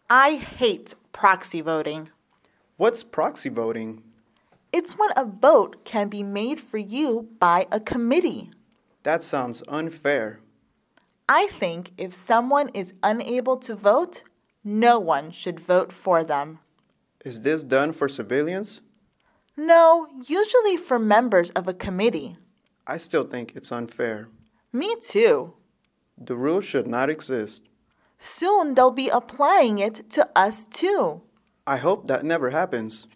I hate proxy voting. What's proxy voting? It's when a vote can be made for you by a committee. That sounds unfair. I think if someone is unable to vote, no one should vote for them. Is this done for civilians? No, usually for members of a committee. I still think it's unfair. Me too. The rule should not exist. Soon they'll be applying it to us too. I hope that never happens.